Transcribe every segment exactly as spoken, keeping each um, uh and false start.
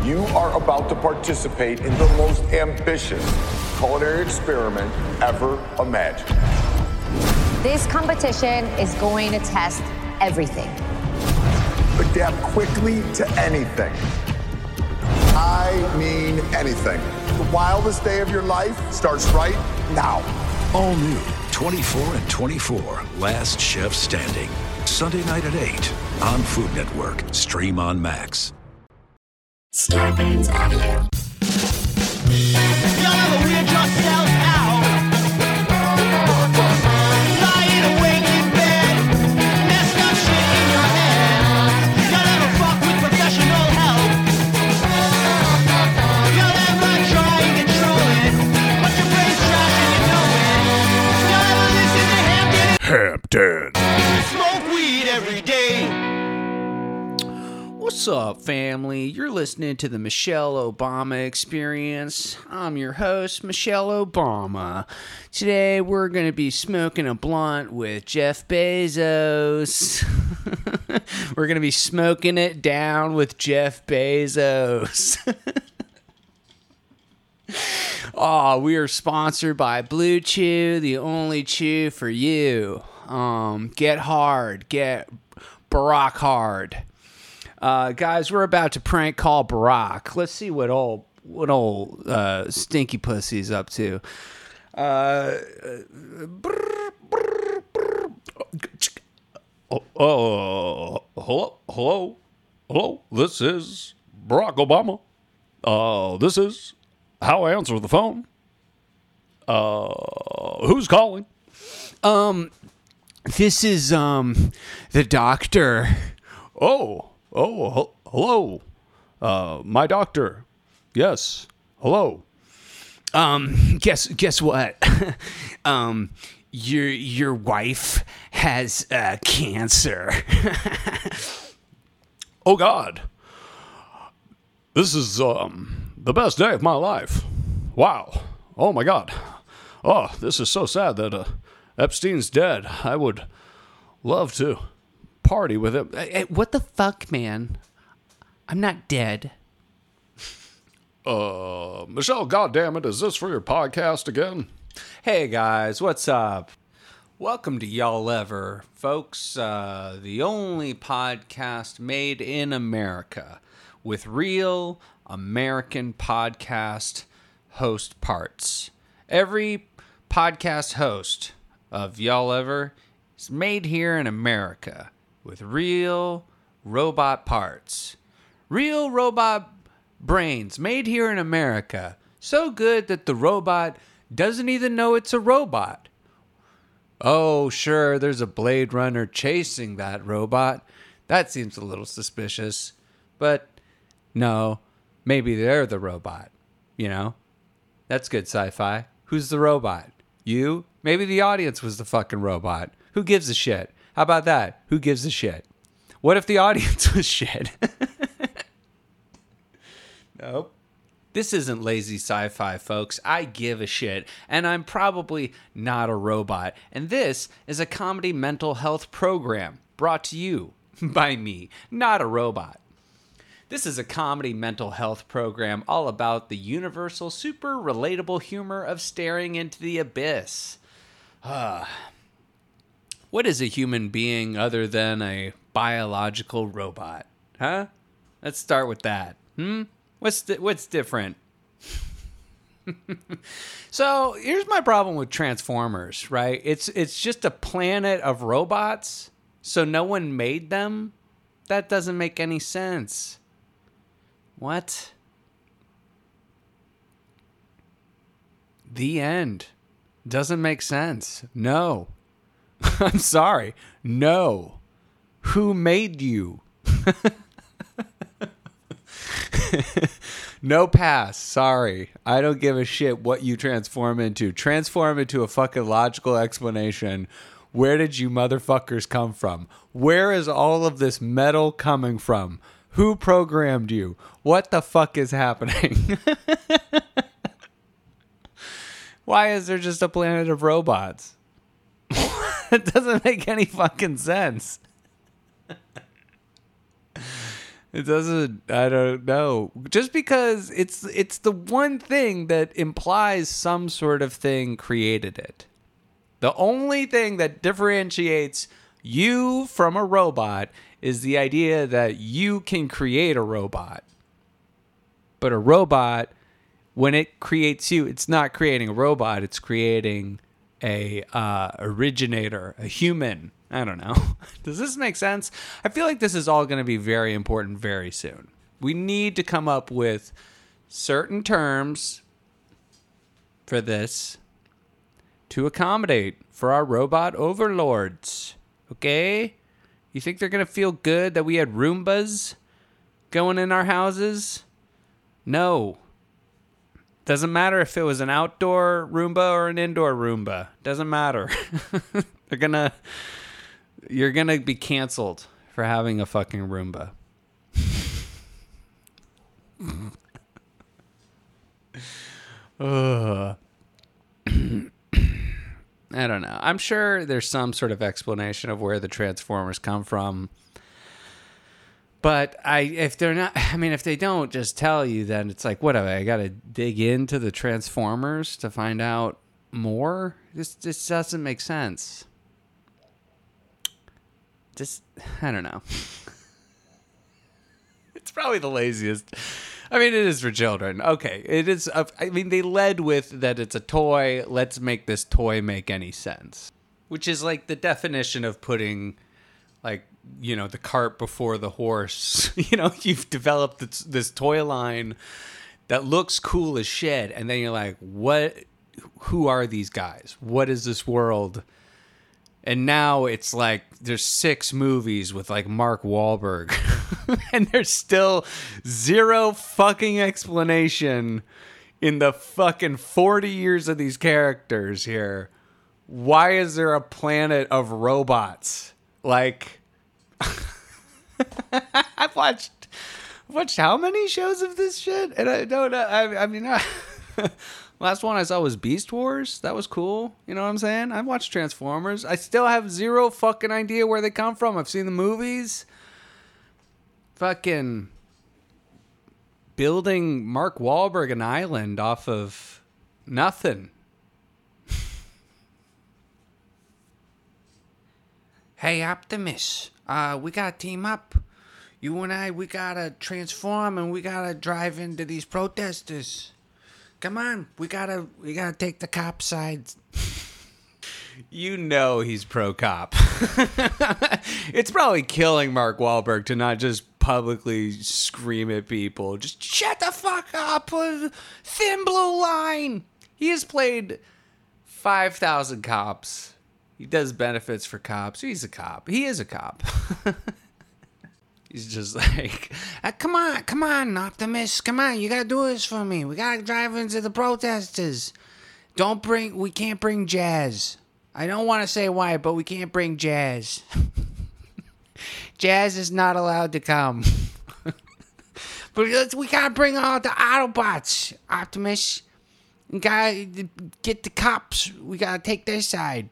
You are about to participate in the most ambitious culinary experiment ever imagined. This competition is going to test everything. Adapt quickly to anything. I mean anything. The wildest day of your life starts right now. All new twenty-four and twenty-four, Last Chef Standing. Sunday night at eight on Food Network. Stream on Max. Scarpins Avenue. Y'all ever weird yourself out? Lying awake in bed, messed up shit in your head. Y'all ever fuck with professional help? Y'all ever try and control it, but your brain's trash and you know it? Y'all ever listen to Hampton? Hampton. Smoke weed every day. What's up, family? You're listening to the Michelle Obama Experience. I'm your host, Michelle Obama. Today, we're going to be smoking a blunt with Jeff Bezos. We're going to be smoking it down with Jeff Bezos. Oh, we are sponsored by Blue Chew, the only chew for you. Um, get hard. Get Barack hard. Uh, guys, we're about to prank call Barack. Let's see what old what old uh, stinky pussy's up to. Uh, brr, brr, brr. Oh, oh, hello, hello, hello. This is Barack Obama. Uh, this is how I answer the phone. Uh, who's calling? Um, this is um the doctor. Oh. Oh, hello. Uh, my doctor. Yes. Hello. Um, guess guess what? um, your your wife has uh, cancer. Oh God. This is um the best day of my life. Wow. Oh my God. Oh, this is so sad that uh, Epstein's dead. I would love to party with him. Hey, what the fuck, man? I'm not dead. Uh, Michelle, goddammit, is this for your podcast again? Hey guys, what's up? Welcome to Y'all Ever, folks. Uh, the only podcast made in America with real American podcast host parts. Every podcast host of Y'all Ever is made here in America with real robot parts. Real robot brains made here in America. So good that the robot doesn't even know it's a robot. Oh, sure, there's a Blade Runner chasing that robot. That seems a little suspicious. But no, maybe they're the robot. You know? That's good sci-fi. Who's the robot? You? Maybe the audience was the fucking robot. Who gives a shit? How about that? Who gives a shit? What if the audience was shit? Nope. This isn't lazy sci-fi, folks. I give a shit, and I'm probably not a robot. And this is a comedy mental health program brought to you by me, not a robot. This is a comedy mental health program all about the universal, super relatable humor of staring into the abyss. Ah. What is a human being other than a biological robot? Huh? Let's start with that. Hmm? What's di- what's different? So, here's my problem with Transformers, right? It's it's just a planet of robots, so no one made them? That doesn't make any sense. What? The end. Doesn't make sense. No. I'm sorry. No. Who made you? No pass. Sorry. I don't give a shit what you transform into. Transform into a fucking logical explanation. Where did you motherfuckers come from? Where is all of this metal coming from? Who programmed you? What the fuck is happening? Why is there just a planet of robots? It doesn't make any fucking sense. It doesn't, I don't know. Just because it's it's the one thing that implies some sort of thing created it. The only thing that differentiates you from a robot is the idea that you can create a robot. But a robot, when it creates you, it's not creating a robot, it's creating a uh, originator, a human. I don't know. Does this make sense? I feel like this is all going to be very important very soon. We need to come up with certain terms for this to accommodate for our robot overlords. Okay? You think they're going to feel good that we had Roombas going in our houses? No. Doesn't matter if it was an outdoor Roomba or an indoor Roomba. Doesn't matter. They're going to... You're going to be canceled for having a fucking Roomba. Ugh. I don't know. I'm sure there's some sort of explanation of where the Transformers come from. But I, if they're not, I mean, if they don't just tell you, then it's like, what, I got to dig into the Transformers to find out more? This, this doesn't make sense. Just, I don't know. It's probably the laziest. I mean, it is for children. Okay, it is. A, I mean, they led with that it's a toy. Let's make this toy make any sense. Which is like the definition of putting, like, you know, the cart before the horse. You know, you've developed this, this toy line that looks cool as shit. And then you're like, what? Who are these guys? What is this world? And now it's like there's six movies with like Mark Wahlberg and there's still zero fucking explanation in the fucking forty years of these characters here. Why is there a planet of robots? Like, I've watched, I've watched how many shows of this shit? And I don't know. I, I mean, I, last one I saw was Beast Wars. That was cool. You know what I'm saying? I've watched Transformers. I still have zero fucking idea where they come from. I've seen the movies. Fucking building Mark Wahlberg an island off of nothing. Hey, Optimus. Uh, we gotta team up. You and I, we gotta transform and we gotta drive into these protesters. Come on, we gotta we gotta take the cop side. You know he's pro cop. It's probably killing Mark Wahlberg to not just publicly scream at people. Just shut the fuck up. Thin blue line. He has played five thousand cops. He does benefits for cops. He's a cop. He is a cop. He's just like, ah, come on, come on, Optimus. Come on, you gotta do this for me. We gotta drive into the protesters. Don't bring, we can't bring Jazz. I don't want to say why, but we can't bring Jazz. Jazz is not allowed to come. But we gotta bring all the Autobots, Optimus. We gotta get the cops. We gotta take their side.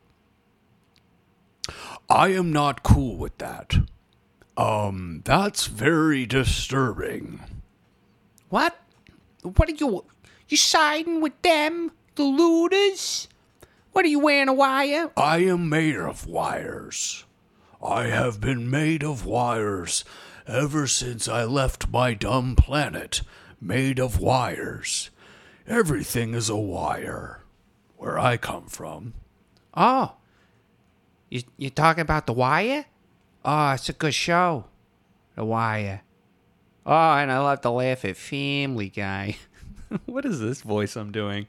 I am not cool with that. Um, that's very disturbing. What? What are you... You siding with them? The looters? What are you wearing, a wire? I am made of wires. I have been made of wires ever since I left my dumb planet. Made of wires. Everything is a wire. Where I come from. Oh. You, you're talking about The Wire? Oh, it's a good show. The Wire. Oh, and I love to laugh at Family Guy. What is this voice I'm doing?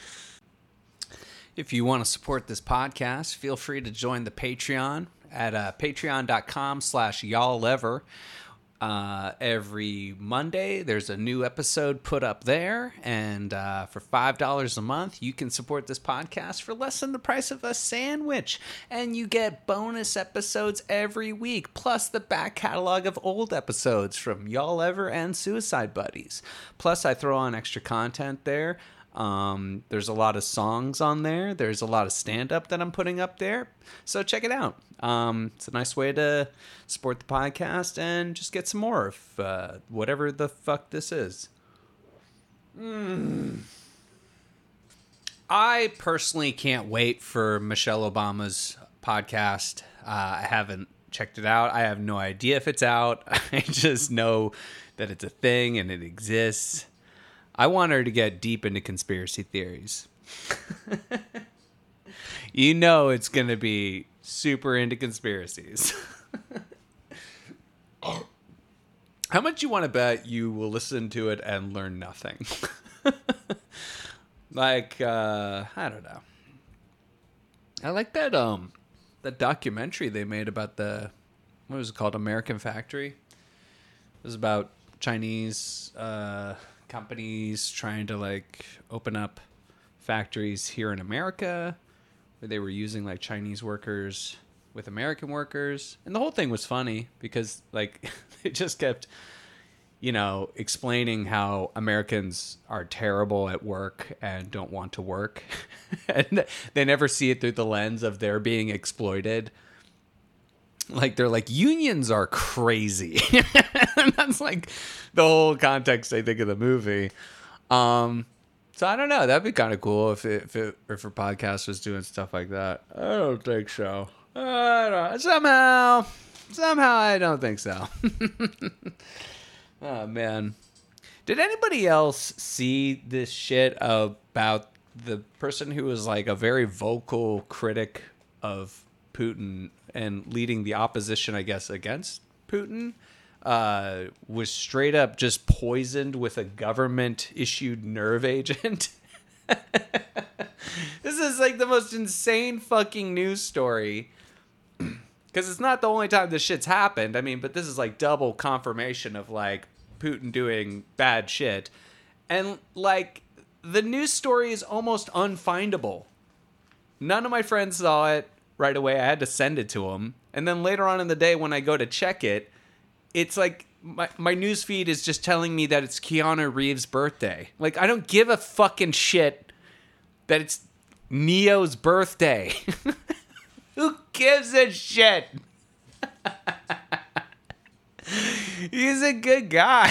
If you want to support this podcast, feel free to join the Patreon at uh, patreon.com slash y'all ever. Uh, every Monday, there's a new episode put up there. And uh, for five dollars a month, you can support this podcast for less than the price of a sandwich. And you get bonus episodes every week, plus the back catalog of old episodes from Y'all Ever and Suicide Buddies. Plus, I throw on extra content there. Um, there's a lot of songs on there. There's a lot of stand-up that I'm putting up there. So check it out. Um, it's a nice way to support the podcast and just get some more of uh, whatever the fuck this is. Mm. I personally can't wait for Michelle Obama's podcast. Uh, I haven't checked it out. I have no idea if it's out. I just know that it's a thing and it exists. I want her to get deep into conspiracy theories. You know it's going to be super into conspiracies. How much you want to bet you will listen to it and learn nothing? Like, uh, I don't know. I like that, um, that documentary they made about the, what was it called? American Factory. It was about Chinese, uh, companies trying to like open up factories here in America where they were using like Chinese workers with American workers. And the whole thing was funny because like it just kept, you know, explaining how Americans are terrible at work and don't want to work. And they never see it through the lens of they're being exploited. Like, they're like, unions are crazy. And that's like the whole context, I think, of the movie. Um, so I don't know. That'd be kind of cool if it, if it, if a podcast was doing stuff like that. I don't think so. I don't, somehow, somehow I don't think so. Oh, man. Did anybody else see this shit about the person who was like a very vocal critic of Putin and leading the opposition, I guess, against Putin, uh, was straight up just poisoned with a government-issued nerve agent? This is like the most insane fucking news story. Because it's not the only time this shit's happened. I mean, but this is like double confirmation of like Putin doing bad shit. And like the news story is almost unfindable. None of my friends saw it right away. I had to send it to them. And then later on in the day when I go to check it, it's like my, my news feed is just telling me that it's Keanu Reeves' birthday. Like, I don't give a fucking shit that it's Neo's birthday. Who gives a shit? He's a good guy.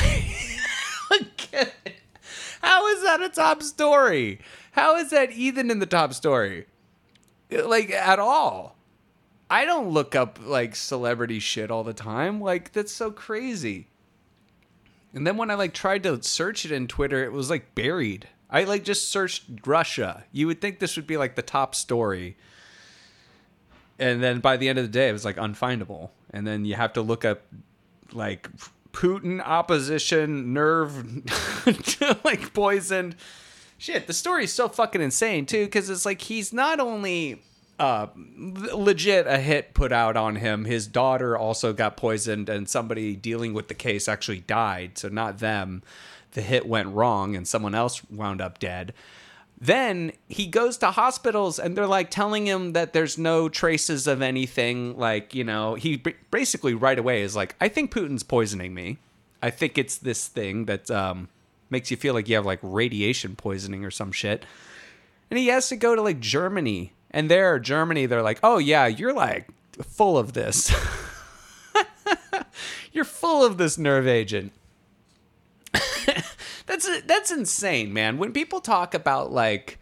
How is that a top story? How is that even in the top story? Like, at all. I don't look up, like, celebrity shit all the time. Like, that's so crazy. And then when I, like, tried to search it in Twitter, it was, like, buried. I, like, just searched Russia. You would think this would be, like, the top story. And then by the end of the day, it was, like, unfindable. And then you have to look up, like, Putin opposition nerve, like, poisoned. Shit, the story is so fucking insane, too, because it's like he's not only uh, legit a hit put out on him, his daughter also got poisoned, and somebody dealing with the case actually died, so not them. The hit went wrong, and someone else wound up dead. Then he goes to hospitals, and they're, like, telling him that there's no traces of anything. Like, you know, he basically right away is like, I think Putin's poisoning me. I think it's this thing that um, makes you feel like you have, like, radiation poisoning or some shit. And he has to go to, like, Germany. And there, Germany, they're like, oh, yeah, you're, like, full of this. You're full of this nerve agent. That's that's insane, man. When people talk about, like,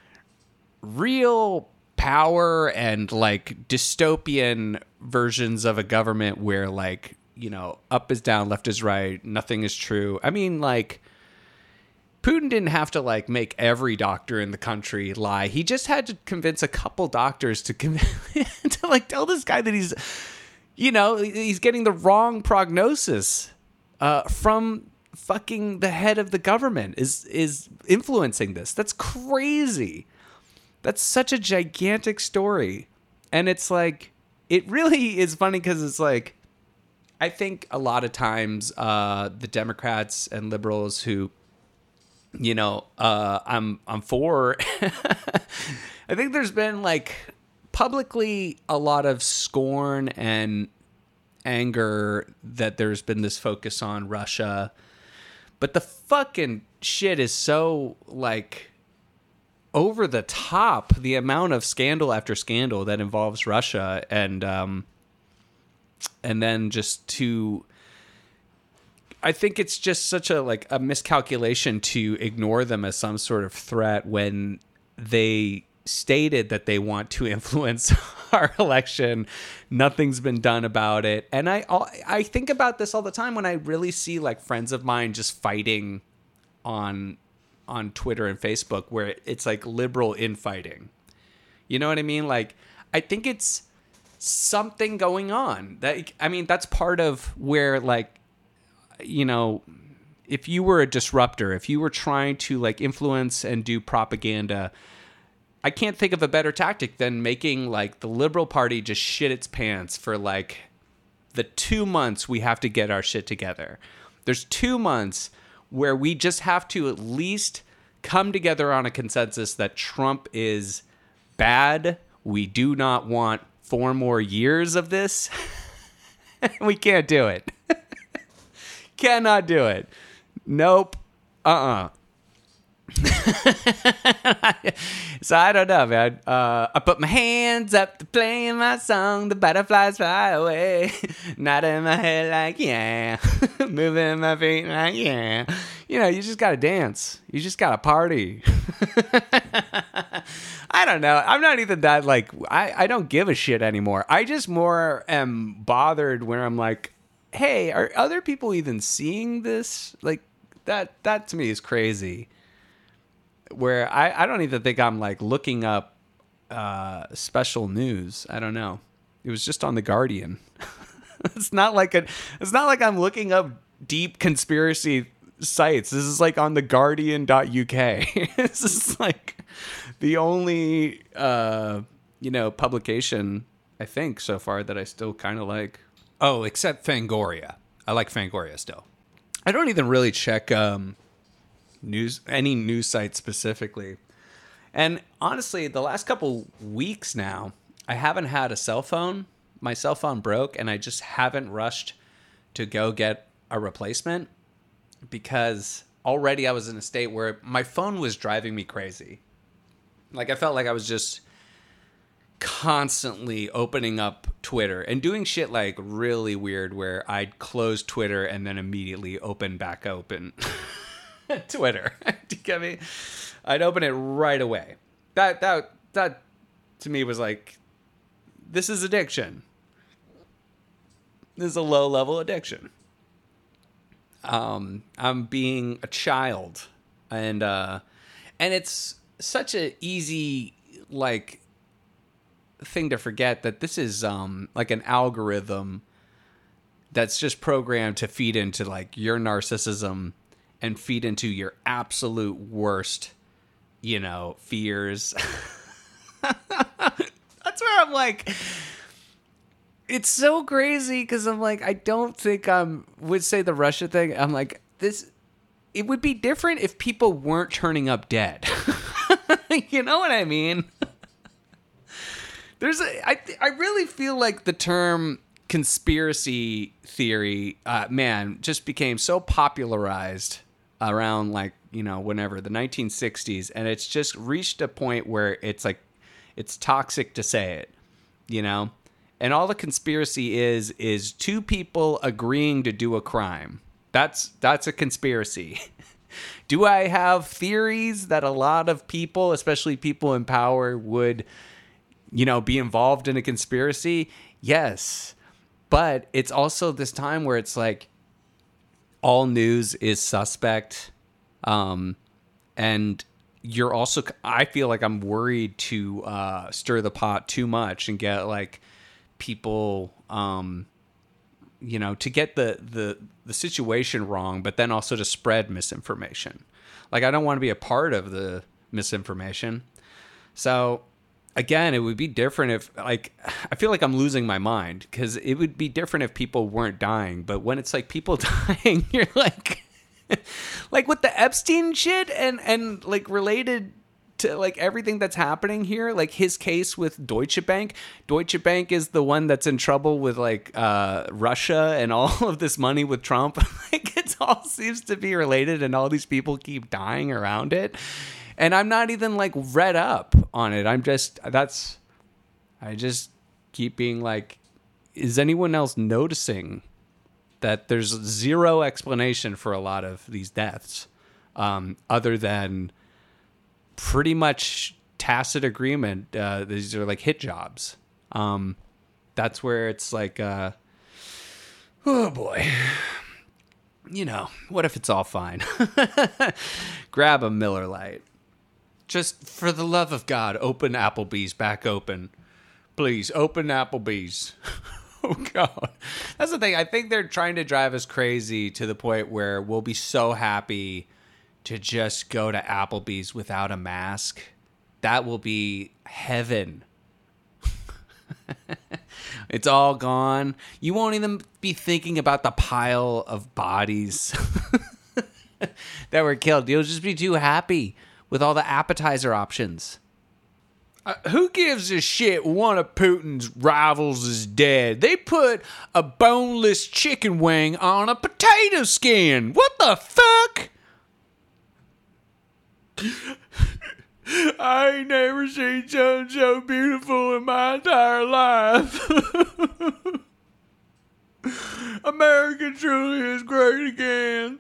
real power and, like, dystopian versions of a government where, like, you know, up is down, left is right, nothing is true. I mean, like, Putin didn't have to, like, make every doctor in the country lie. He just had to convince a couple doctors to, conv- to like, tell this guy that he's, you know, he's getting the wrong prognosis uh, from fucking the head of the government is is influencing this. That's crazy. That's such a gigantic story. And it's like, it really is funny because it's like, I think a lot of times uh, the Democrats and liberals who, you know, uh, I'm I'm for, I think there's been, like, publicly a lot of scorn and anger that there's been this focus on Russia. But the fucking shit is so, like, over the top, the amount of scandal after scandal that involves Russia, and um, and then just to, I think it's just such a like a miscalculation to ignore them as some sort of threat when they stated that they want to influence our election. Nothing's been done about it, and I I think about this all the time when I really see like friends of mine just fighting on. on Twitter and Facebook, where it's like liberal infighting. You know what I mean? Like, I think it's something going on. That I mean, that's part of where, like, you know, if you were a disruptor, if you were trying to like influence and do propaganda, I can't think of a better tactic than making like the Liberal Party just shit its pants for like the two months we have to get our shit together. There's two months where we just have to at least come together on a consensus that Trump is bad. We do not want four more years of this. We can't do it. Cannot do it. Nope. Uh-uh. So I don't know, man. Uh, I put my hands up to playing my song. The butterflies fly away. Nodding my head like, yeah. Moving my feet like, yeah. You know, you just got to dance. You just got to party. I don't know. I'm not even that, like, I, I don't give a shit anymore. I just more am bothered where I'm like, hey, are other people even seeing this? Like, that, that to me is crazy. Where I, I don't even think I'm like looking up uh, special news. I don't know. It was just on The Guardian. It's not like a. It's not like I'm looking up deep conspiracy sites. This is like on the guardian dot U K. This is like the only uh, you know publication I think so far that I still kind of like. Oh, except Fangoria. I like Fangoria still. I don't even really check. Um, news any news site specifically, and honestly the last couple weeks now I haven't had a cell phone. My cell phone broke and I just haven't rushed to go get a replacement because already I was in a state where my phone was driving me crazy. Like I felt like I was just constantly opening up Twitter and doing shit like really weird where I'd close Twitter and then immediately open back open Twitter. Do you get me? I'd open it right away. That that that to me was like, this is addiction. This is a low level addiction. Um, I'm being a child, and uh, and it's such a easy like thing to forget that this is um like an algorithm that's just programmed to feed into like your narcissism and feed into your absolute worst, you know, fears. That's where I'm like, it's so crazy because I'm like, I don't think I'm, would say the Russia thing. I'm like, this, it would be different if people weren't turning up dead. You know what I mean? There's a, I, I really feel like the term conspiracy theory, uh, man, just became so popularized around like, you know, whenever the nineteen sixties, and it's just reached a point where it's like, it's toxic to say it, you know, and all the conspiracy is, is two people agreeing to do a crime. That's, that's a conspiracy. Do I have theories that a lot of people, especially people in power, would, you know, be involved in a conspiracy? Yes. But it's also this time where it's like, all news is suspect. Um, and you're also, I feel like I'm worried to uh, stir the pot too much and get like people, um, you know, to get the, the, the situation wrong, but then also to spread misinformation. Like, I don't want to be a part of the misinformation. So again, it would be different if, like, I feel like I'm losing my mind because it would be different if people weren't dying. But when it's like people dying, you're like, like with the Epstein shit and, and like related to like everything that's happening here. Like his case with Deutsche Bank. Deutsche Bank is the one that's in trouble with like uh, Russia and all of this money with Trump. Like it all seems to be related, and all these people keep dying around it. And I'm not even like read up on it. I'm just that's I just keep being like, is anyone else noticing that there's zero explanation for a lot of these deaths, um, other than pretty much tacit agreement? Uh, these are like hit jobs. Um, that's where it's like, uh, oh boy, you know, what if it's all fine? Grab a Miller Lite. Just for the love of God, open Applebee's back open. Please, open Applebee's. Oh, God. That's the thing. I think they're trying to drive us crazy to the point where we'll be so happy to just go to Applebee's without a mask. That will be heaven. It's all gone. You won't even be thinking about the pile of bodies that were killed. You'll just be too happy with all the appetizer options. Uh, who gives a shit one of Putin's rivals is dead? They put a boneless chicken wing on a potato skin. What the fuck? I ain't never seen something so beautiful in my entire life. America truly is great again.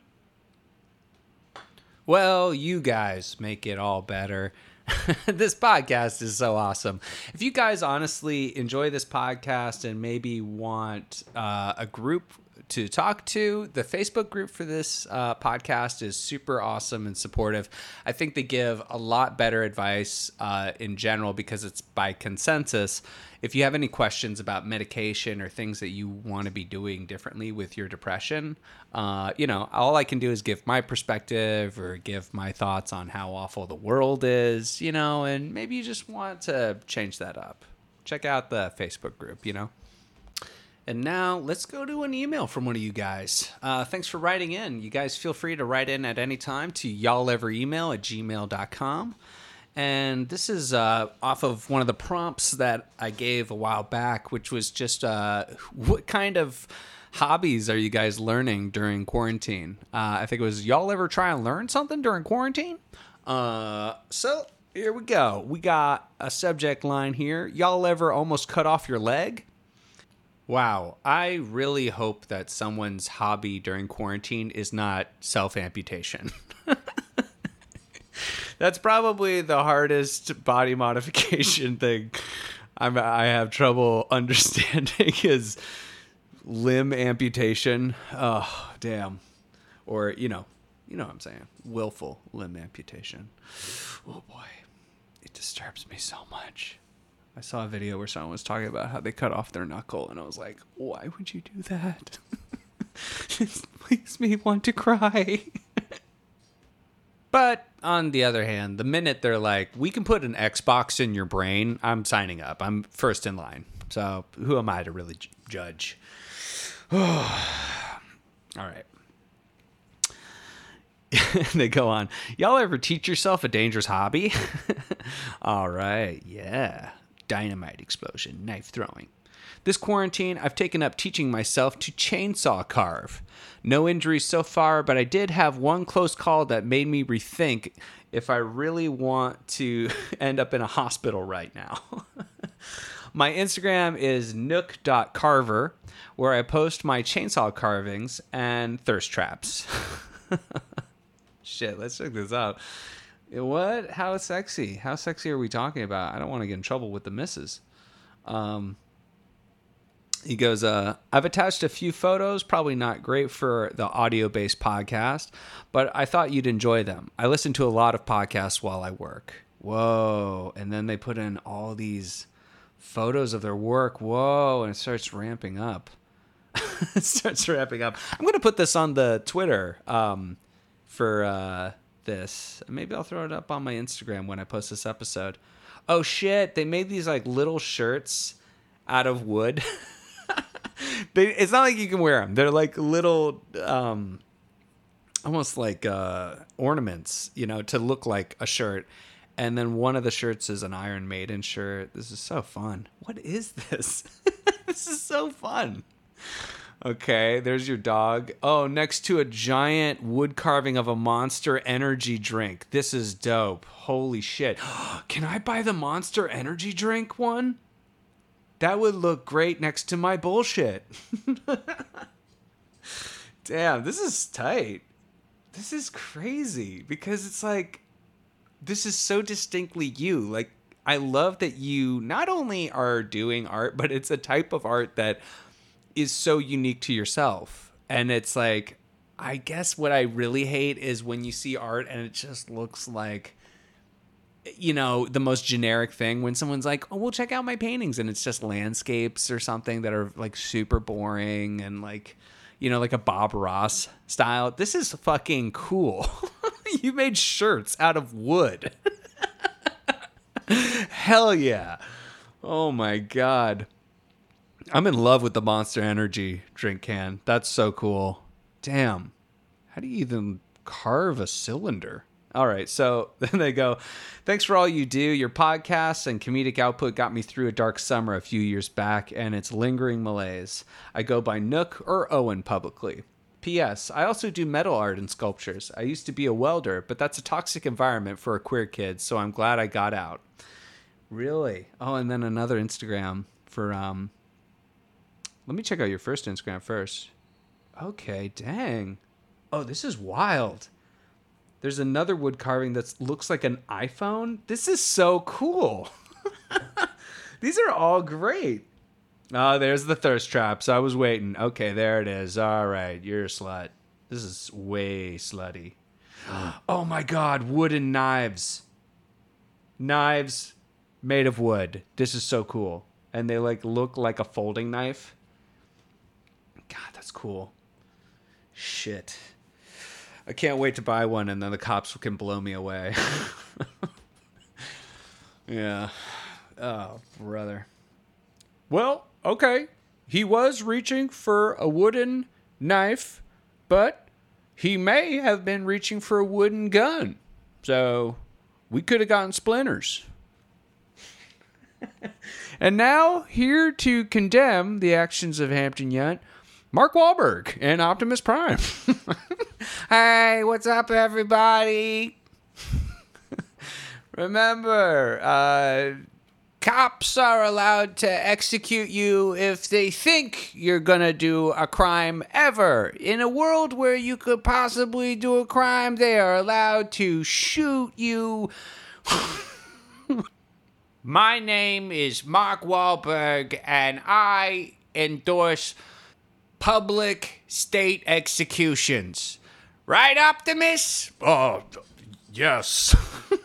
Well, you guys make it all better. This podcast is so awesome. If you guys honestly enjoy this podcast and maybe want uh, a group to talk to, the Facebook group for this uh, podcast is super awesome and supportive. I think they give a lot better advice uh, in general because it's by consensus. If you have any questions about medication or things that you want to be doing differently with your depression, uh, you know, all I can do is give my perspective or give my thoughts on how awful the world is, you know, and maybe you just want to change that up. Check out the Facebook group, you know. And now let's go to an email from one of you guys. Uh, thanks for writing in. You guys feel free to write in at any time to y'all ever email at gmail dot com. And this is uh, off of one of the prompts that I gave a while back, which was just uh, what kind of hobbies are you guys learning during quarantine? Uh, I think it was, y'all ever try and learn something during quarantine? Uh, so here we go. We got a subject line here. Y'all ever almost cut off your leg? Wow, I really hope that someone's hobby during quarantine is not self-amputation. That's probably the hardest body modification thing I'm, I have trouble understanding is limb amputation. Oh, damn. Or, you know, you know what I'm saying. Willful limb amputation. Oh, boy. It disturbs me so much. I saw a video where someone was talking about how they cut off their knuckle, and I was like, why would you do that? It makes me want to cry. But on the other hand, the minute they're like, we can put an Xbox in your brain, I'm signing up. I'm first in line. So who am I to really j- judge? All right. They go on. Y'all ever teach yourself a dangerous hobby? All right. Yeah. Dynamite explosion, knife throwing. This quarantine, I've taken up teaching myself to chainsaw carve. No injuries so far, but I did have one close call that made me rethink if I really want to end up in a hospital right now. My Instagram is nook dot carver, where I post my chainsaw carvings and thirst traps. Shit, let's check this out. What? How sexy? How sexy are we talking about? I don't want to get in trouble with the missus. Um, he goes, uh, I've attached a few photos, probably not great for the audio-based podcast, but I thought you'd enjoy them. I listen to a lot of podcasts while I work. Whoa. And then they put in all these photos of their work. Whoa. And it starts ramping up. It starts ramping up. I'm going to put this on the Twitter um, for... Uh, this maybe I'll throw it up on my Instagram when I post this episode. Oh shit, they made these like little shirts out of wood. They, it's not like you can wear them. They're like little um almost like uh ornaments, you know, to look like a shirt, And then one of the shirts is an Iron Maiden shirt. This is so fun. What is this? This is so fun. Okay, there's your dog. Oh, next to a giant wood carving of a Monster Energy drink. This is dope. Holy shit. Can I buy the Monster Energy drink one? That would look great next to my bullshit. Damn, this is tight. This is crazy because it's like, this is so distinctly you. Like, I love that you not only are doing art, but it's a type of art that is so unique to yourself. And it's like, I guess what I really hate is when you see art and it just looks like, you know, the most generic thing when someone's like, oh, well, check out my paintings. And it's just landscapes or something that are like super boring and like, you know, like a Bob Ross style. This is fucking cool. You made shirts out of wood. Hell yeah. Oh my God. I'm in love with the Monster Energy drink can. That's so cool. Damn. How do you even carve a cylinder? All right, so then they go, thanks for all you do. Your podcasts and comedic output got me through a dark summer a few years back, and it's lingering malaise. I go by Nook or Owen publicly. P S. I also do metal art and sculptures. I used to be a welder, but that's a toxic environment for a queer kid, so I'm glad I got out. Really? Oh, and then another Instagram for... um. Let me check out your first Instagram first. Okay, dang. Oh, this is wild. There's another wood carving that looks like an iPhone. This is so cool. These are all great. Oh, there's the thirst traps. I was waiting. Okay, there it is. All right, you're a slut. This is way slutty. Oh my God, wooden knives. Knives made of wood. This is so cool. And they like look like a folding knife. God, that's cool. Shit. I can't wait to buy one and then the cops can blow me away. Yeah. Oh, brother. Well, okay. He was reaching for a wooden knife, but he may have been reaching for a wooden gun. So we could have gotten splinters. And now, here to condemn the actions of Hampton Yount, Mark Wahlberg and Optimus Prime. Hey, what's up, everybody? Remember, uh, cops are allowed to execute you if they think you're gonna do a crime ever. In a world where you could possibly do a crime, they are allowed to shoot you. My name is Mark Wahlberg, and I endorse public state executions. Right, Optimus? Oh, yes.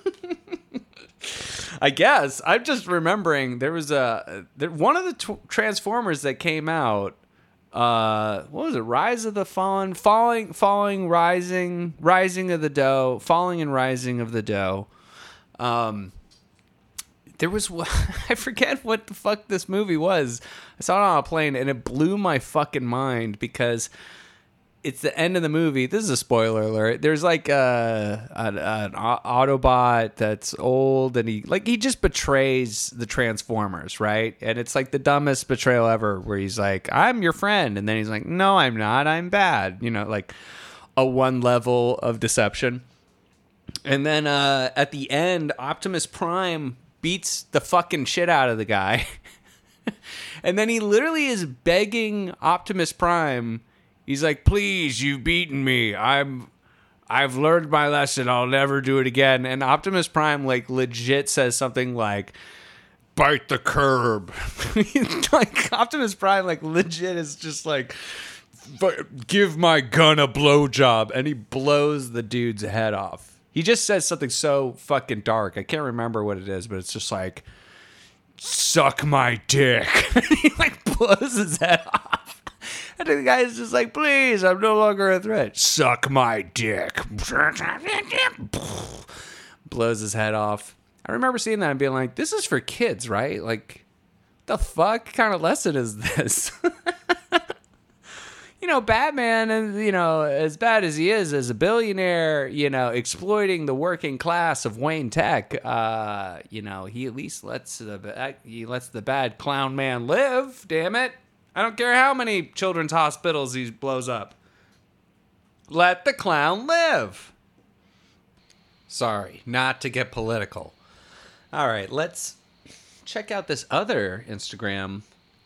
I guess. I'm just remembering there was a there, one of the t- Transformers that came out. Uh, what was it? Rise of the Fallen, falling, falling, rising, rising of the dough, falling and rising of the dough. Um, there was I forget what the fuck this movie was. I saw it on a plane and it blew my fucking mind because it's the end of the movie. This is a spoiler alert. There's like a, a an Autobot that's old, and he like he just betrays the Transformers, right? And it's like the dumbest betrayal ever, where he's like, "I'm your friend," and then he's like, "No, I'm not. I'm bad." You know, like a one level of deception. And then uh, at the end, Optimus Prime beats the fucking shit out of the guy, and then he literally is begging Optimus Prime. He's like, please, you've beaten me. I'm, I've learned my lesson. I'll never do it again. And Optimus Prime, like, legit says something like, bite the curb. Like, Optimus Prime, like, legit is just like, give my gun a blowjob. And he blows the dude's head off. He just says something so fucking dark. I can't remember what it is, but it's just like, suck my dick. He, like, blows his head off. And the guy's just like, please, I'm no longer a threat. Suck my dick. Blows his head off. I remember seeing that and being like, this is for kids, right? Like, the fuck kind of lesson is this? you know, Batman, and you know, as bad as he is as a billionaire, you know, exploiting the working class of Wayne Tech, uh, you know, he at least lets the he lets the bad clown man live. Damn it! I don't care how many children's hospitals he blows up. Let the clown live. Sorry, not to get political. All right, let's check out this other Instagram.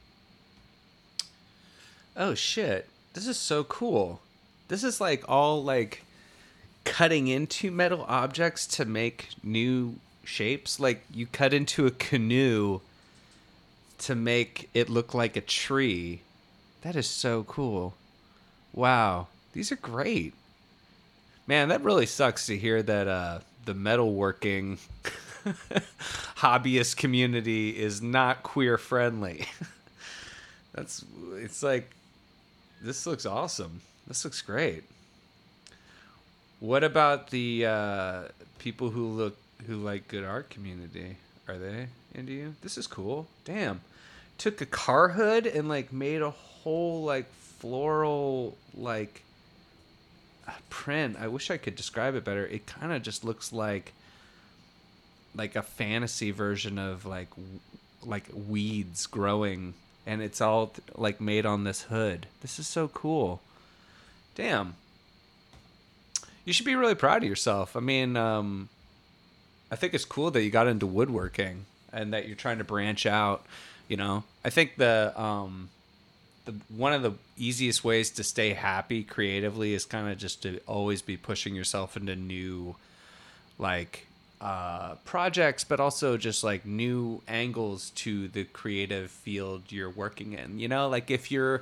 Oh shit. This is so cool. This is like all like cutting into metal objects to make new shapes. Like you cut into a canoe to make it look like a tree. That is so cool. Wow. These are great. Man, that really sucks to hear that uh, the metalworking hobbyist community is not queer friendly. That's, it's like, this looks awesome. This looks great. What about the uh, people who look who like good art community? Are they into you? This is cool. Damn. Took a car hood and like made a whole like floral like print. I wish I could describe it better. It kind of just looks like like a fantasy version of like like weeds growing, and it's all like made on this hood. This is so cool. Damn. You should be really proud of yourself. I mean, um, I think it's cool that you got into woodworking and that you're trying to branch out. You know, I think the um, the one of the easiest ways to stay happy creatively is kind of just to always be pushing yourself into new, like, uh, projects, but also just like new angles to the creative field you're working in. You know, like if you're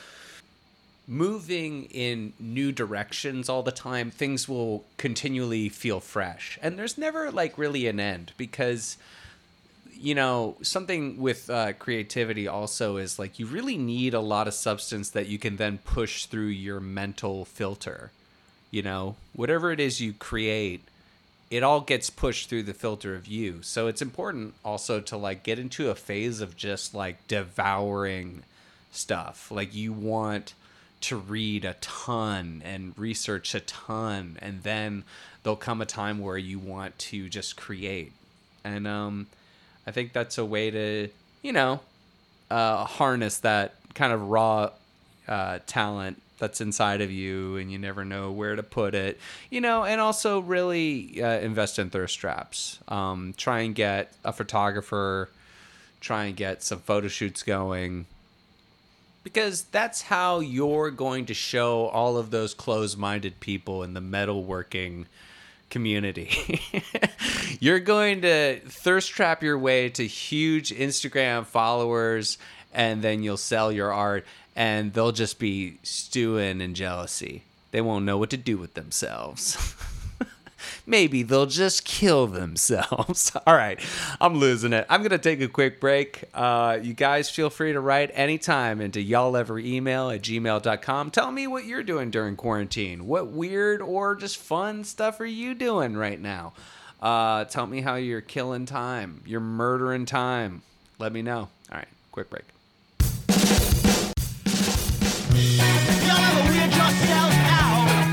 moving in new directions all the time, things will continually feel fresh, and there's never like really an end, because you know, something with uh, creativity also is like you really need a lot of substance that you can then push through your mental filter. You know, whatever it is you create, it all gets pushed through the filter of you. So it's important also to like get into a phase of just like devouring stuff. Like you want to read a ton and research a ton, and then there'll come a time where you want to just create. And um I think that's a way to, you know, uh, harness that kind of raw uh, talent that's inside of you, and you never know where to put it, you know, and also really uh, invest in thirst traps. Um, try and get a photographer, try and get some photo shoots going, because that's how you're going to show all of those closed-minded people in the metalworking community. You're going to thirst trap your way to huge Instagram followers, and then you'll sell your art, and they'll just be stewing in jealousy. They won't know what to do with themselves. Maybe they'll just kill themselves. All right, I'm losing it. I'm going to take a quick break. Uh, you guys feel free to write anytime into y'all ever email at gmail dot com. Tell me what you're doing during quarantine. What weird or just fun stuff are you doing right now? Uh, tell me how you're killing time. You're murdering time. Let me know. All right, quick break. Y'all ever weird yourselves out?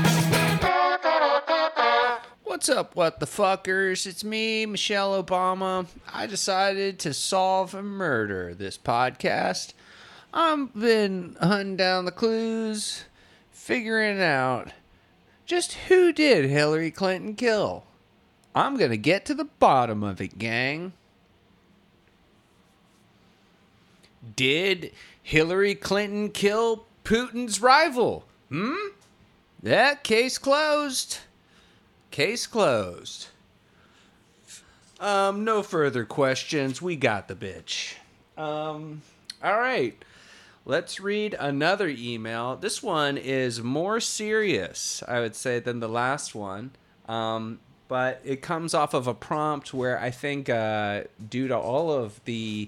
What's up, what the fuckers? It's me, Michelle Obama. I decided to solve a murder this podcast. I've been hunting down the clues, figuring out just who did Hillary Clinton kill. I'm gonna get to the bottom of it, gang. Did Hillary Clinton kill Putin's rival? Hmm? That case closed. Case closed. Um, no further questions. We got the bitch. Um, all right. Let's read another email. This one is more serious, I would say, than the last one. Um, but it comes off of a prompt where I think, uh, due to all of the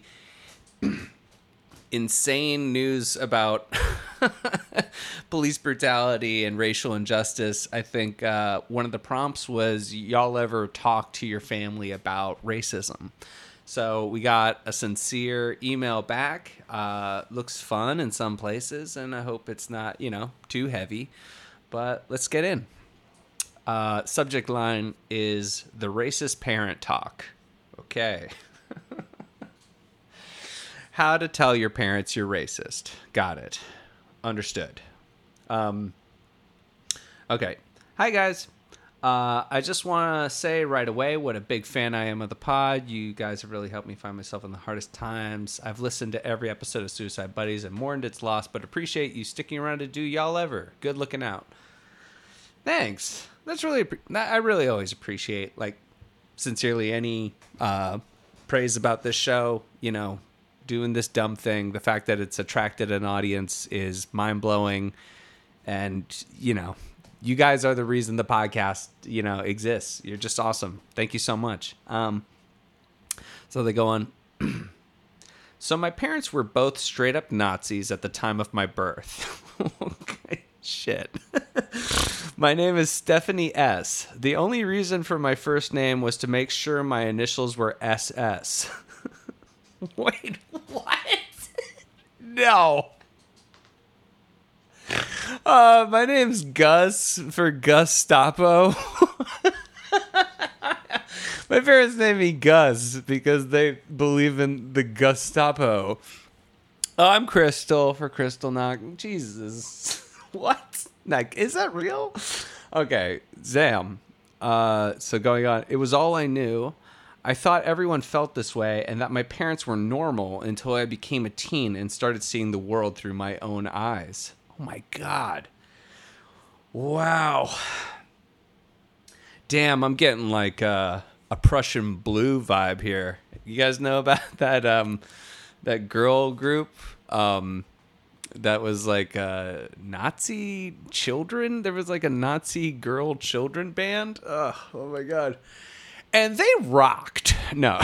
insane news about police brutality and racial injustice, I think uh, one of the prompts was, y'all ever talk to your family about racism? So we got a sincere email back. Uh, looks fun in some places, and I hope it's not, you know, too heavy. But let's get in. Uh, subject line is the racist parent talk. Okay. How to tell your parents you're racist. Got it. Understood. Um, okay. Hi, guys. Uh, I just want to say right away what a big fan I am of the pod. You guys have really helped me find myself in the hardest times. I've listened to every episode of Suicide Buddies and mourned its loss, but appreciate you sticking around to do y'all ever. Good looking out. Thanks. That's really, I really always appreciate, like, sincerely any uh, praise about this show. You know, doing this dumb thing. The fact that it's attracted an audience is mind-blowing. And, you know, you guys are the reason the podcast, you know, exists. You're just awesome. Thank you so much. Um, so they go on. So my parents were both straight up Nazis at the time of my birth. Okay, shit. My name is Stephanie S. The only reason for my first name was to make sure my initials were S S. Wait, what? No. Uh, my name's Gus for Gestapo. My parents named me Gus because they believe in the Gestapo. Oh, I'm Crystal for Crystal Knock. Jesus. What? Like, is that real? Okay, Zam. Uh, so going on. It was all I knew. I thought everyone felt this way and that my parents were normal until I became a teen and started seeing the world through my own eyes. Oh my God. Wow. Damn, I'm getting like uh, a Prussian Blue vibe here. You guys know about that um, that girl group um, that was like uh, Nazi children? There was like a Nazi girl children band. Ugh, oh my God. And they rocked. No.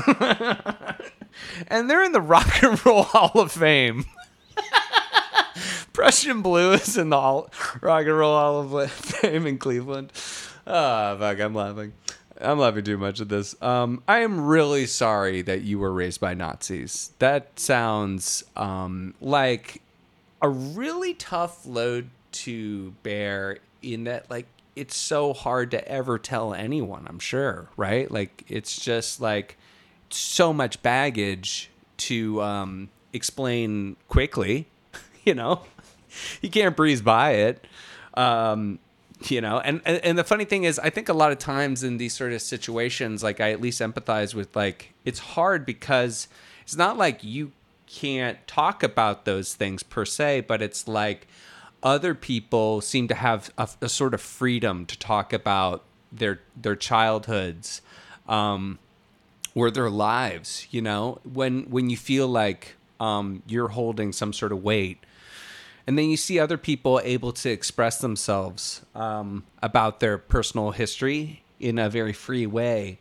And they're in the Rock and Roll Hall of Fame. Prussian Blue is in the Hall, Rock and Roll Hall of Fame in Cleveland. Oh, fuck, I'm laughing. I'm laughing too much at this. Um, I am really sorry that you were raised by Nazis. That sounds um, like a really tough load to bear in that, like, it's so hard to ever tell anyone, I'm sure, right? Like, it's just, like, so much baggage to um, explain quickly, you know? You can't breeze by it, um, you know? And, and and the funny thing is, I think a lot of times in these sort of situations, like, I at least empathize with, like, it's hard because it's not like you can't talk about those things per se, but it's like, other people seem to have a, a sort of freedom to talk about their their childhoods um, or their lives, you know, when when you feel like um, you're holding some sort of weight. And then you see other people able to express themselves um, about their personal history in a very free way.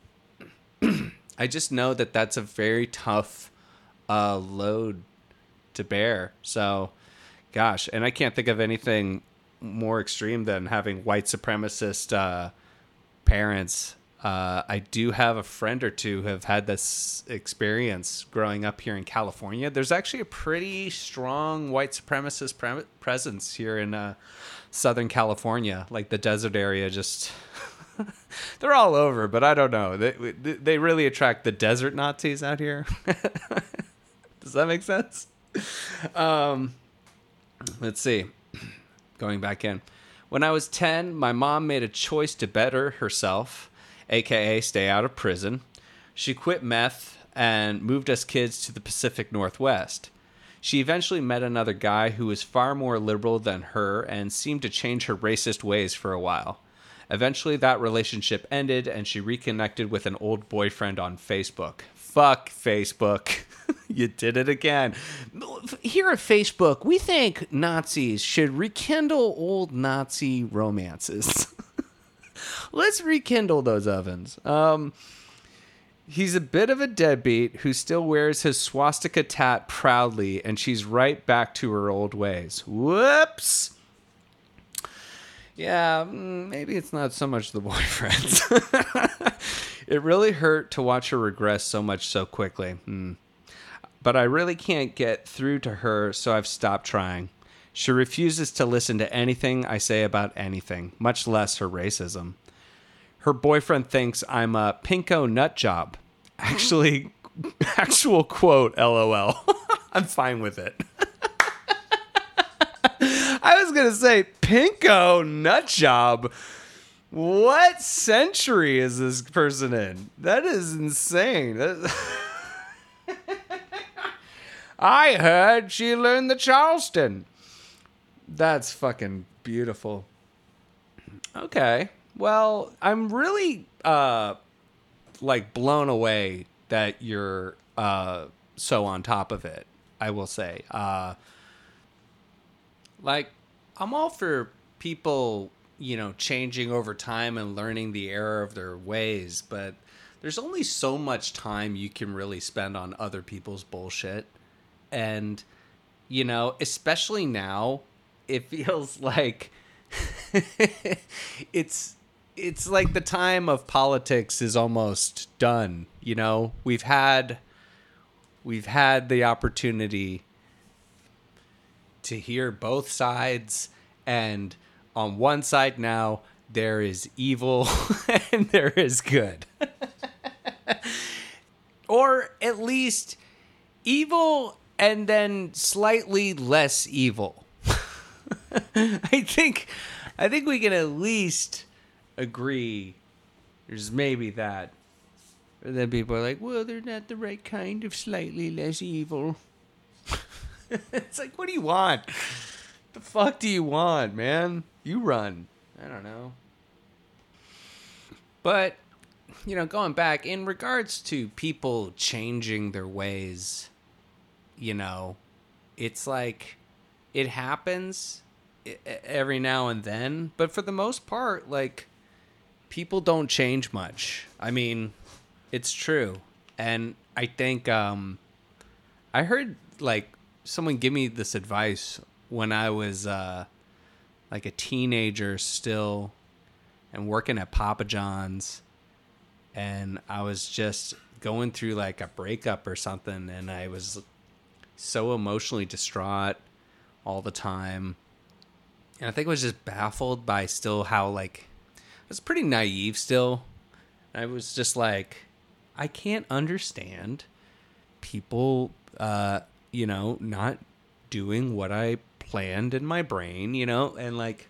I just know that that's a very tough uh, load to bear. So... Gosh, and I can't think of anything more extreme than having white supremacist uh, parents. Uh, I do have a friend or two who have had this experience growing up here in California. There's actually a pretty strong white supremacist pre- presence here in uh, Southern California, like the desert area. Just they're all over, but I don't know. They they really attract the desert Nazis out here. Does that make sense? Um. Let's see. Going back in. When I was ten, my mom made a choice to better herself, aka stay out of prison. She quit meth and moved us kids to the Pacific Northwest. She eventually met another guy who was far more liberal than her and seemed to change her racist ways for a while. Eventually, that relationship ended and she reconnected with an old boyfriend on Facebook. Fuck Facebook. You did it again. Here at Facebook, we think Nazis should rekindle old Nazi romances. Let's rekindle those ovens. Um, he's a bit of a deadbeat who still wears his swastika tat proudly, and she's right back to her old ways. Whoops. Yeah, maybe it's not so much the boyfriends. It really hurt to watch her regress so much so quickly. Hmm. But I really can't get through to her, so I've stopped trying. She refuses to listen to anything I say about anything, much less her racism. Her boyfriend thinks I'm a pinko nut job. Actually, actual quote, LOL. I'm fine with it. I was going to say, pinko nut job. What century is this person in? That is insane. That... I heard she learned the Charleston. That's fucking beautiful. Okay. Well, I'm really, uh, like, blown away that you're uh, so on top of it, I will say. Uh, like, I'm all for people, you know, changing over time and learning the error of their ways, but there's only so much time you can really spend on other people's bullshit. And, you know, especially now, it feels like it's it's like the time of politics is almost done. You know, we've had we've had the opportunity to hear both sides, and on one side now there is evil and there is good. Or at least evil and then slightly less evil. I think I think we can at least agree there's maybe that. And then people are like, well, they're not the right kind of slightly less evil. It's like, what do you want? The fuck do you want, man? You run. I don't know. But, you know, going back, in regards to people changing their ways, you know, it's like it happens every now and then, but for the most part, like, people don't change much. I mean, it's true. And I think um I heard like someone give me this advice when I was uh like a teenager still and working at Papa John's, and I was just going through like a breakup or something, and I was so emotionally distraught all the time. And I think I was just baffled by still how, like, I was pretty naive still. I was just like, I can't understand people, uh, you know, not doing what I planned in my brain, you know, and like,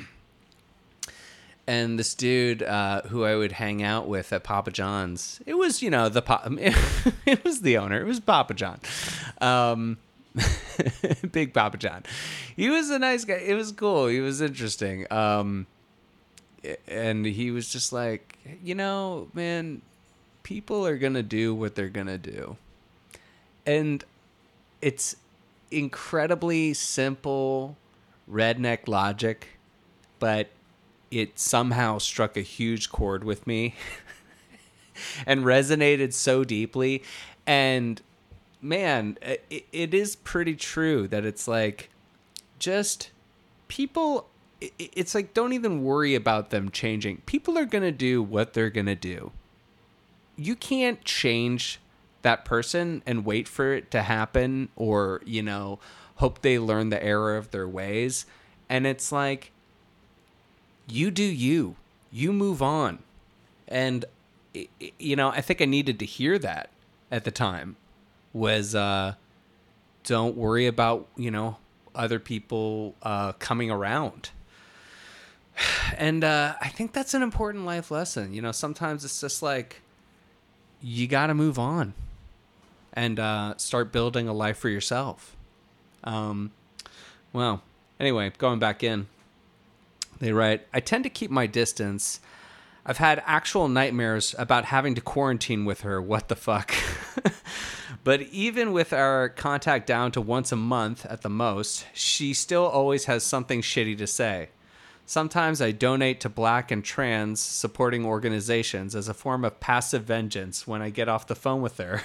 and this dude uh, who I would hang out with at Papa John's, it was, you know, the pa- it was the owner. It was Papa John. Um, Big Papa John. He was a nice guy. It was cool. He was interesting. Um, and he was just like, you know, man, people are going to do what they're going to do. And it's incredibly simple redneck logic, but it somehow struck a huge chord with me and resonated so deeply. And man, it, it is pretty true that it's like, just people, it, it's like, don't even worry about them changing. People are going to do what they're going to do. You can't change that person and wait for it to happen, or, you know, hope they learn the error of their ways. And it's like, you do you. You move on. And, you know, I think I needed to hear that at the time. Was uh, don't worry about, you know, other people uh, coming around. And uh, I think that's an important life lesson. You know, sometimes it's just like, you got to move on and uh, start building a life for yourself. Um, well, anyway, going back in, they write, I tend to keep my distance. I've had actual nightmares about having to quarantine with her. What the fuck? But even with our contact down to once a month at the most, she still always has something shitty to say. Sometimes I donate to black and trans supporting organizations as a form of passive vengeance when I get off the phone with her.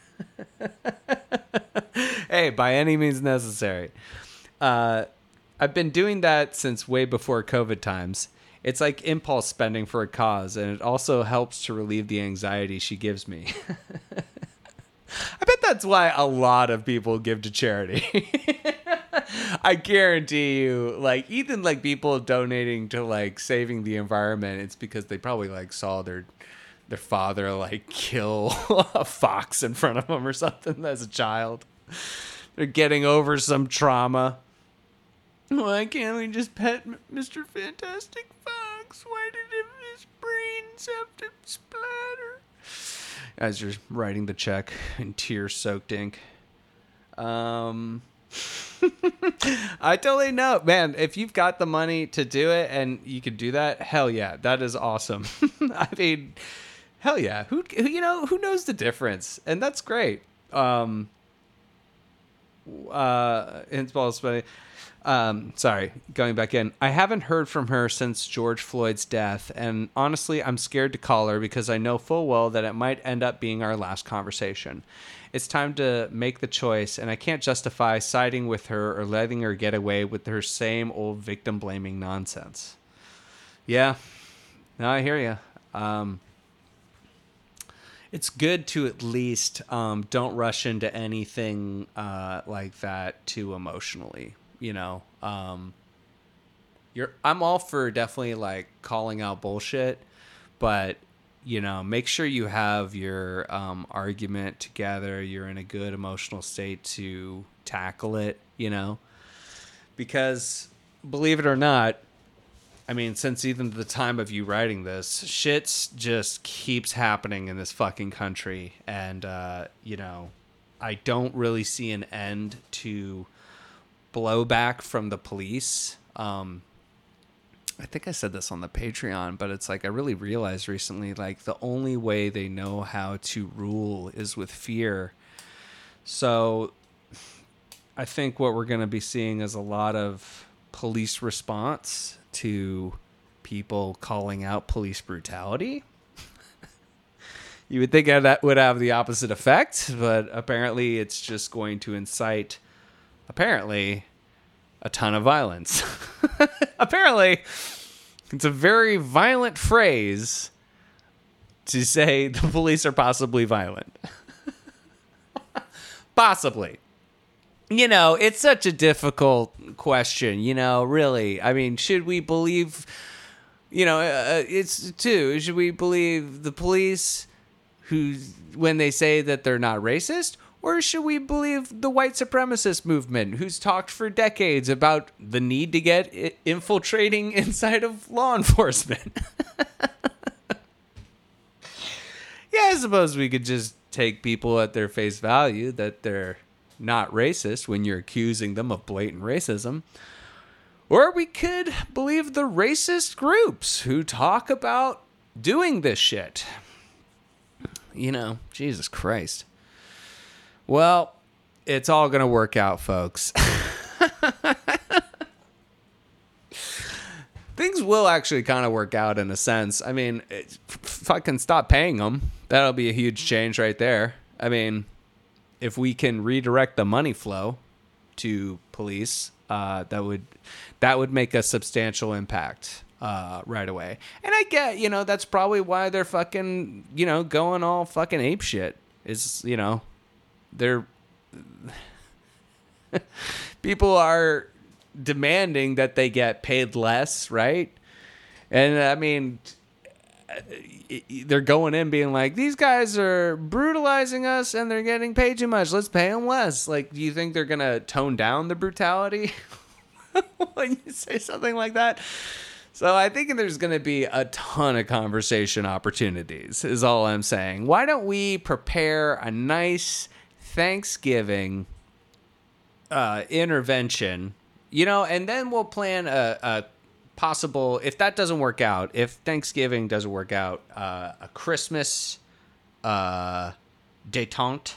Hey, by any means necessary. Uh, I've been doing that since way before COVID times. It's like impulse spending for a cause, and it also helps to relieve the anxiety she gives me. I bet that's why a lot of people give to charity. I guarantee you, like, even like people donating to like saving the environment, it's because they probably like saw their their father like kill a fox in front of them or something as a child. They're getting over some trauma. Why can't we just pet Mister Fantastic Fox? Why did his brains have to splatter? As you're writing the check in tear-soaked ink. Um, I totally know. Man, if you've got the money to do it and you could do that, hell yeah, that is awesome. I mean, hell yeah. Who, who you know, who knows the difference? And that's great. Um, uh, Insball's funny. Um, sorry, going back in. I haven't heard from her since George Floyd's death, and honestly, I'm scared to call her because I know full well that it might end up being our last conversation. It's time to make the choice, and I can't justify siding with her or letting her get away with her same old victim-blaming nonsense. Yeah, no, I hear you. Um, it's good to at least um, don't rush into anything uh, like that too emotionally. You know, um, you're, I'm all for definitely like calling out bullshit, but you know, make sure you have your, um, argument together. You're in a good emotional state to tackle it, you know, because believe it or not, I mean, since even the time of you writing this, shit's just keeps happening in this fucking country. And, uh, you know, I don't really see an end to blowback from the police. Um, I think I said this on the Patreon, but it's like I really realized recently, like the only way they know how to rule is with fear. So I think what we're going to be seeing is a lot of police response to people calling out police brutality. You would think that would have the opposite effect, but apparently it's just going to incite apparently a ton of violence. Apparently it's a very violent phrase to say the police are possibly violent. Possibly. You know, it's such a difficult question, you know, really. I mean, should we believe, you know, uh, it's too, should we believe the police who, when they say that they're not racist? Or should we believe the white supremacist movement, who's talked for decades about the need to get I- infiltrating inside of law enforcement? Yeah, I suppose we could just take people at their face value, that they're not racist when you're accusing them of blatant racism. Or we could believe the racist groups who talk about doing this shit. You know, Jesus Christ. Well, it's all going to work out, folks. Things will actually kind of work out in a sense. I mean, it, f- fucking stop paying them. That'll be a huge change right there. I mean, if we can redirect the money flow to police, uh, that would that would make a substantial impact uh, right away. And I get, you know, that's probably why they're fucking, you know, going all fucking ape shit. Is, you know, they're people are demanding that they get paid less, right? And I mean, they're going in being like, these guys are brutalizing us and they're getting paid too much. Let's pay them less. Like, do you think they're gonna tone down the brutality when you say something like that? So I think there's going to be a ton of conversation opportunities, is all I'm saying. Why don't we prepare a nice Thanksgiving uh, intervention, you know, and then we'll plan a, a possible, if that doesn't work out, if Thanksgiving doesn't work out, uh, a Christmas uh, détente.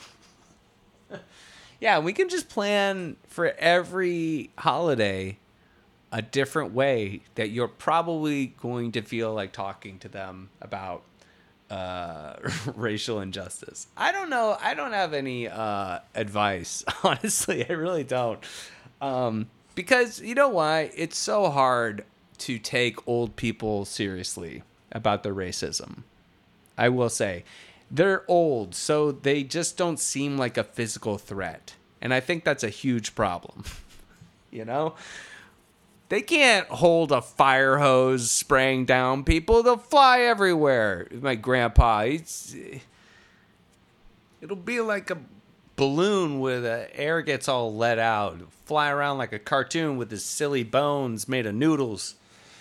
Yeah, we can just plan for every holiday a different way that you're probably going to feel like talking to them about uh, racial injustice. I don't know. I don't have any uh, advice, honestly. I really don't. Um, because you know why? It's so hard to take old people seriously about their racism. I will say, they're old, so they just don't seem like a physical threat. And I think that's a huge problem. You know? They can't hold a fire hose spraying down people. They'll fly everywhere. My grandpa, he's, it'll be like a balloon where the air gets all let out. Fly around like a cartoon with his silly bones made of noodles.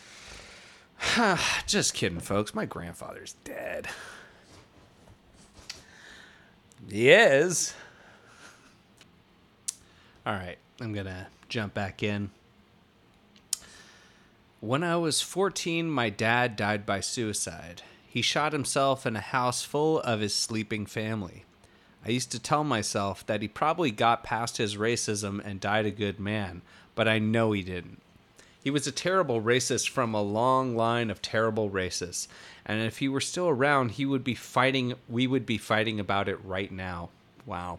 Just kidding, folks. My grandfather's dead. He is. All right, I'm going to jump back in. When I was fourteen, my dad died by suicide. He shot himself in a house full of his sleeping family. I used to tell myself that he probably got past his racism and died a good man, but I know he didn't. He was a terrible racist from a long line of terrible racists, and if he were still around, he would be fighting. We would be fighting about it right now. Wow.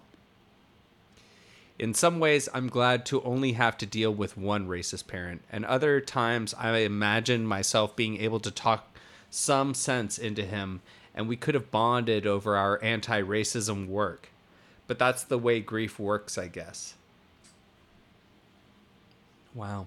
In some ways, I'm glad to only have to deal with one racist parent, and other times I imagine myself being able to talk some sense into him, and we could have bonded over our anti-racism work. But that's the way grief works, I guess. Wow.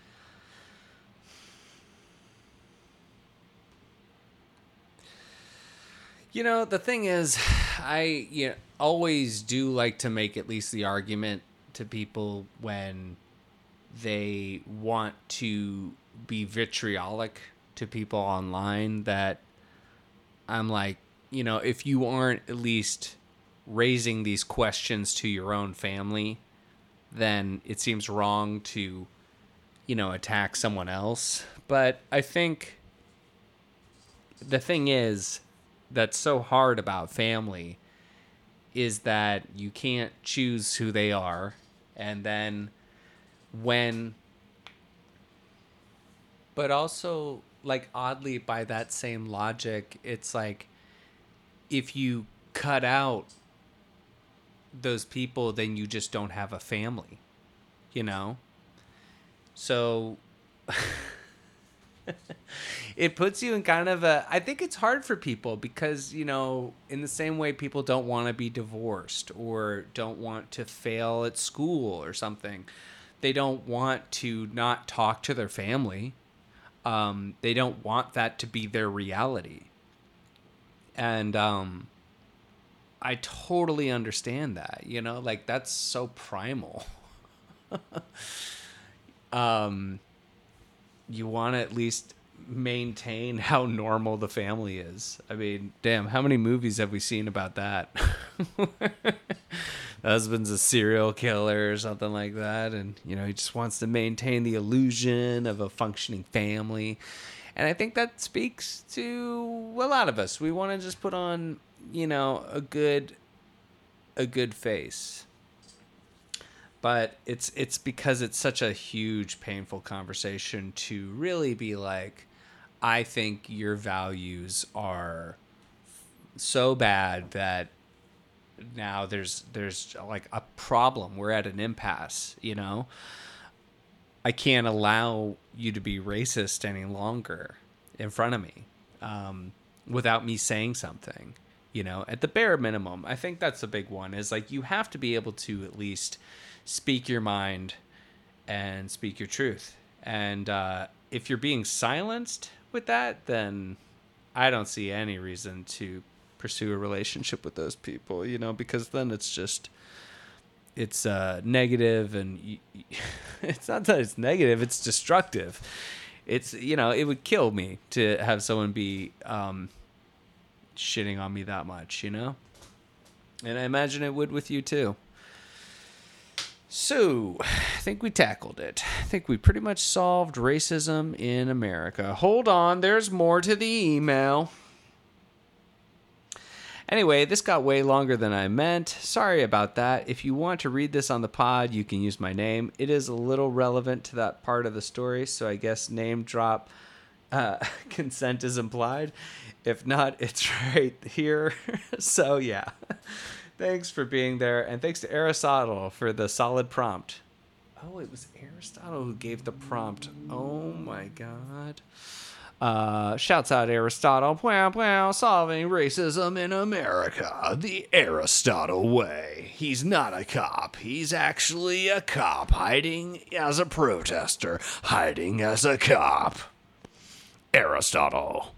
You know, the thing is, I you know, always do like to make at least the argument to people when they want to be vitriolic to people online that I'm like, you know, if you aren't at least raising these questions to your own family, then it seems wrong to, you know, attack someone else. But I think the thing is, that's so hard about family is that you can't choose who they are. And then when, but also like oddly by that same logic, it's like if you cut out those people, then you just don't have a family, you know? So it puts you in kind of a, I think it's hard for people because, you know, in the same way people don't want to be divorced or don't want to fail at school or something. They don't want to not talk to their family. Um, they don't want that to be their reality. And um, I totally understand that, you know, like that's so primal. um, you want to at least maintain how normal the family is. I mean, damn, how many movies have we seen about that? The husband's a serial killer or something like that, and you know he just wants to maintain the illusion of a functioning family. And I think that speaks to a lot of us. We want to just put on, you know, a good a good face. But it's it's because it's such a huge, painful conversation to really be like, I think your values are so bad that now there's there's like a problem. We're at an impasse, you know? I can't allow you to be racist any longer in front of me um, without me saying something, you know? At the bare minimum, I think that's a big one, is like you have to be able to at least speak your mind and speak your truth. And uh, if you're being silenced with that, then I don't see any reason to pursue a relationship with those people, you know, because then it's just, it's uh, negative and you, it's not that it's negative, it's destructive. It's, you know, it would kill me to have someone be um, shitting on me that much, you know? And I imagine it would with you too. So, I think we tackled it. I think we pretty much solved racism in America. Hold on, there's more to the email. Anyway, this got way longer than I meant. Sorry about that. If you want to read this on the pod, you can use my name. It is a little relevant to that part of the story, so I guess name drop uh, consent is implied. If not, it's right here. So, yeah. Thanks for being there, and thanks to Aristotle for the solid prompt. Oh, it was Aristotle who gave the prompt. Oh my God. Uh, shouts out Aristotle. Wow, wow, solving racism in America the Aristotle way. He's not a cop. He's actually a cop hiding as a protester, hiding as a cop. Aristotle.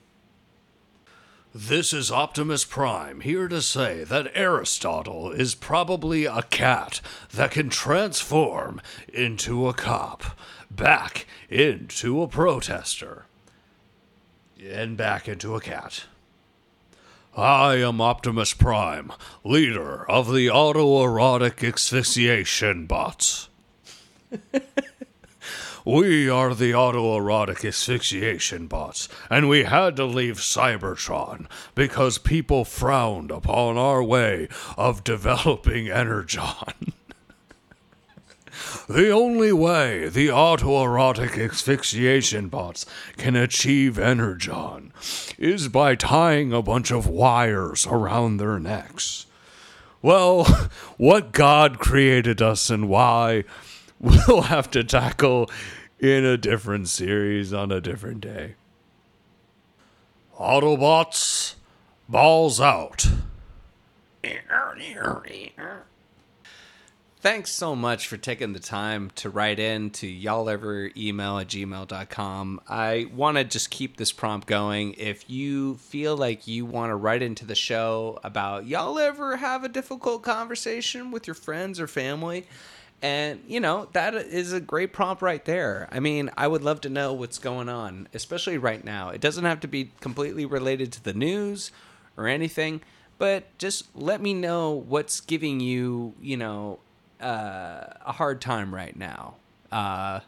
This is Optimus Prime, here to say that Aristotle is probably a cat that can transform into a cop, back into a protester, and back into a cat. I am Optimus Prime, leader of the autoerotic asphyxiation bots. We are the autoerotic asphyxiation bots, and we had to leave Cybertron because people frowned upon our way of developing Energon. The only way the autoerotic asphyxiation bots can achieve Energon is by tying a bunch of wires around their necks. Well, what God created us and why, we'll have to tackle in a different series on a different day. Autobots, balls out. Thanks so much for taking the time to write in to y'all ever email at gmail dot com. I want to just keep this prompt going. If you feel like you want to write into the show about y'all ever have a difficult conversation with your friends or family, and, you know, that is a great prompt right there. I mean, I would love to know what's going on, especially right now. It doesn't have to be completely related to the news or anything, but just let me know what's giving you, you know, uh, a hard time right now. Uh,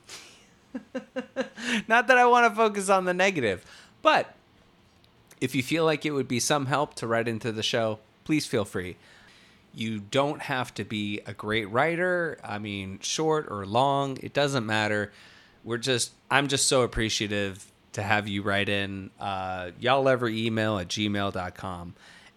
not that I want to focus on the negative, but if you feel like it would be some help to write into the show, please feel free. You don't have to be a great writer. I mean, short or long, it doesn't matter. We're just, I'm just so appreciative to have you write in. Uh, y'all ever email at gmail dot com.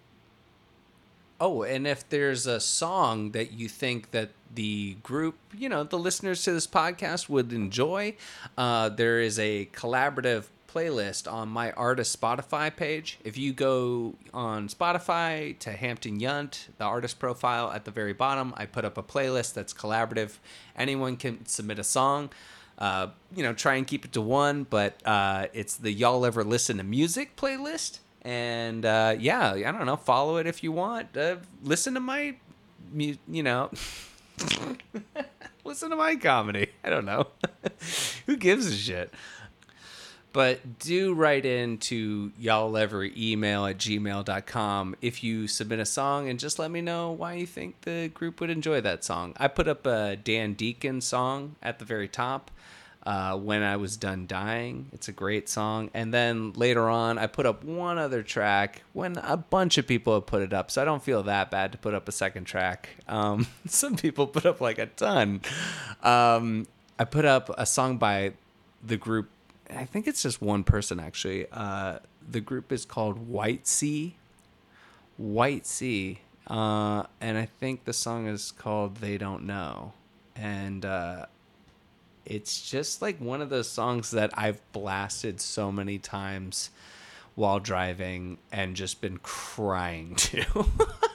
Oh, and if there's a song that you think that the group, you know, the listeners to this podcast would enjoy, uh, there is a collaborative playlist on my artist Spotify page. If you go on Spotify to Hampton Yount, the artist profile at the very bottom, I put up a playlist that's collaborative. Anyone can submit a song. Uh, you know, try and keep it to one, but uh, it's the Y'all Ever Listen to Music playlist. And uh, yeah, I don't know, follow it if you want. Uh, listen to my, mu- you know, listen to my comedy. I don't know. Who gives a shit? But do write in to y'all ever email at gmail dot com if you submit a song, and just let me know why you think the group would enjoy that song. I put up a Dan Deacon song at the very top, uh, When I Was Done Dying. It's a great song. And then later on, I put up one other track when a bunch of people have put it up, so I don't feel that bad to put up a second track. Um, some people put up like a ton. Um, I put up a song by the group. I think it's just one person, actually. Uh, the group is called White Sea. White Sea. Uh, and I think the song is called They Don't Know. And uh, it's just like one of those songs that I've blasted so many times while driving and just been crying to.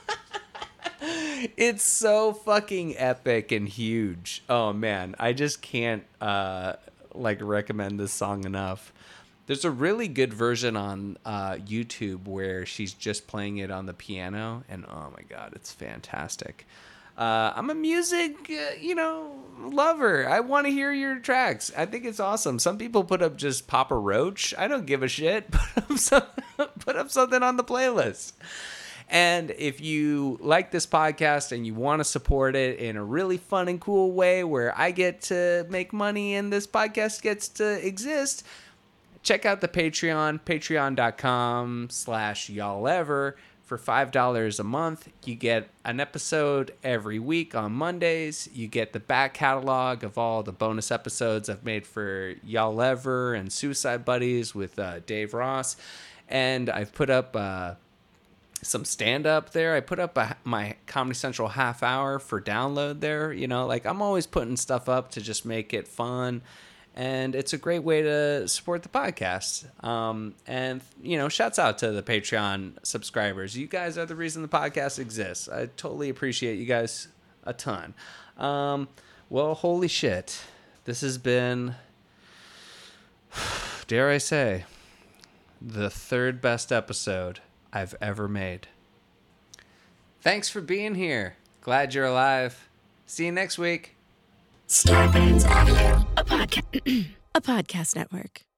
It's so fucking epic and huge. Oh, man. I just can't... Uh, like recommend this song enough. There's a really good version on uh, YouTube where she's just playing it on the piano, and oh my god, it's fantastic. Uh, I'm a music, uh, you know, lover. I want to hear your tracks. I think it's awesome. Some people put up just Papa Roach. I don't give a shit. Put up, some, put up something on the playlist. And if you like this podcast and you want to support it in a really fun and cool way where I get to make money and this podcast gets to exist, check out the Patreon, patreon.com slash y'all ever. For five dollars a month, you get an episode every week on Mondays. You get the back catalog of all the bonus episodes I've made for Y'all Ever and Suicide Buddies with uh, Dave Ross. And I've put up... Uh, some stand up there. I put up a, my Comedy Central half hour for download there. You know, like I'm always putting stuff up to just make it fun. And it's a great way to support the podcast. Um, and, you know, shouts out to the Patreon subscribers. You guys are the reason the podcast exists. I totally appreciate you guys a ton. Um, well, holy shit. This has been, dare I say, the third best episode I've ever made. Thanks for being here. Glad you're alive. See you next week. Scarpins Audio. A, podca- a podcast network.